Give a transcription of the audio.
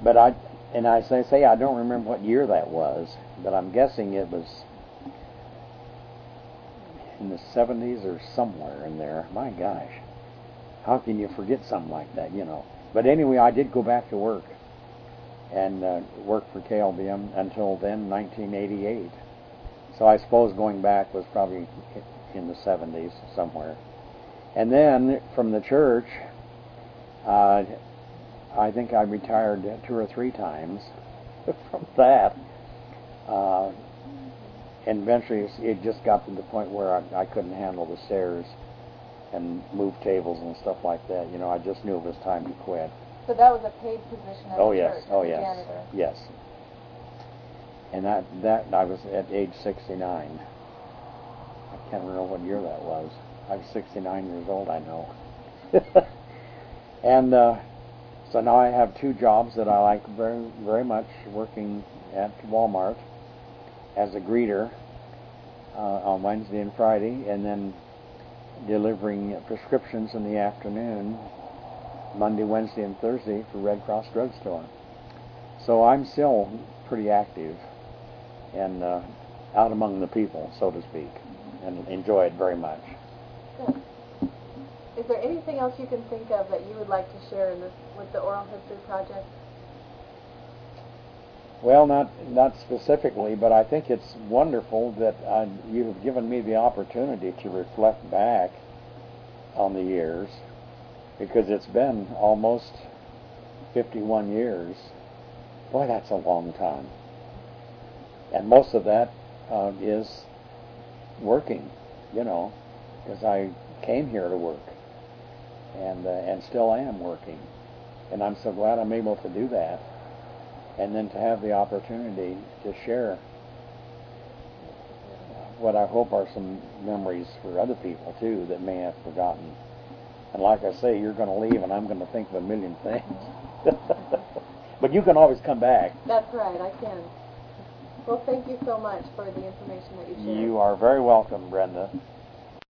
But I say I don't remember what year that was, but I'm guessing it was in the 70s or somewhere in there. My gosh, how can you forget something like that, you know? But anyway, I did go back to work and work for KLBM until then, 1988. So I suppose going back was probably in the 70s somewhere. And then from the church, I think I retired 2 or 3 times from that. And eventually it just got to the point where I couldn't handle the stairs and move tables and stuff like that. You know, I just knew it was time to quit. So that was a paid position at the church, oh as a yes, janitor? yes. And that I was at age 69. I can't remember what year that was. I was 69 years old, I know. And so now I have 2 jobs that I like very, very much, working at Walmart as a greeter on Wednesday and Friday, and then delivering prescriptions in the afternoon, Monday, Wednesday, and Thursday for Red Cross Drug Store. So I'm still pretty active and out among the people, so to speak, and enjoy it very much. Good. Is there anything else you can think of that you would like to share in this with the Oral History Project? Well, not specifically, but I think it's wonderful that you have given me the opportunity to reflect back on the years, because it's been almost 51 years. Boy, that's a long time. And most of that is working, you know, because I came here to work, and still am working. And I'm so glad I'm able to do that. And then to have the opportunity to share what I hope are some memories for other people, too, that may have forgotten. And like I say, you're going to leave, and I'm going to think of a million things. But you can always come back. That's right, I can. Well, thank you so much for the information that you shared. You are very welcome, Brenda.